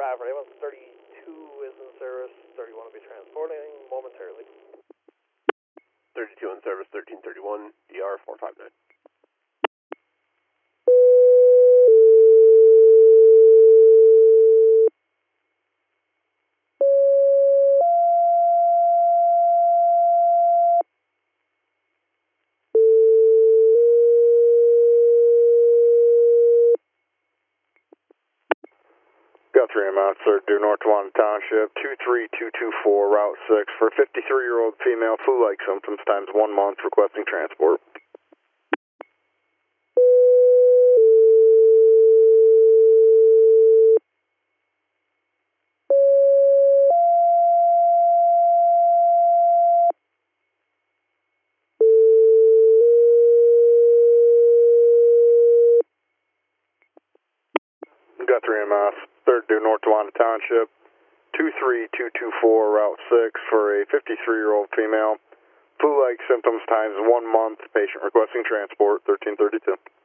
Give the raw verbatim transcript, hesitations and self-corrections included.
Bradford, A one thirty-two is in service, thirty-one will be transporting momentarily. thirty-two in service, thirteen thirty-one, D R four five nine. Guthrie M S, third due North Tawan Township, two three two two four, Route six, for fifty-three-year-old female, flu-like symptoms, times one month, requesting transport. Guthrie M S, third due North Tawan Township, two three two two four, Route six, for a fifty-three-year-old female, flu-like symptoms, times one month, patient requesting transport, thirteen thirty-two.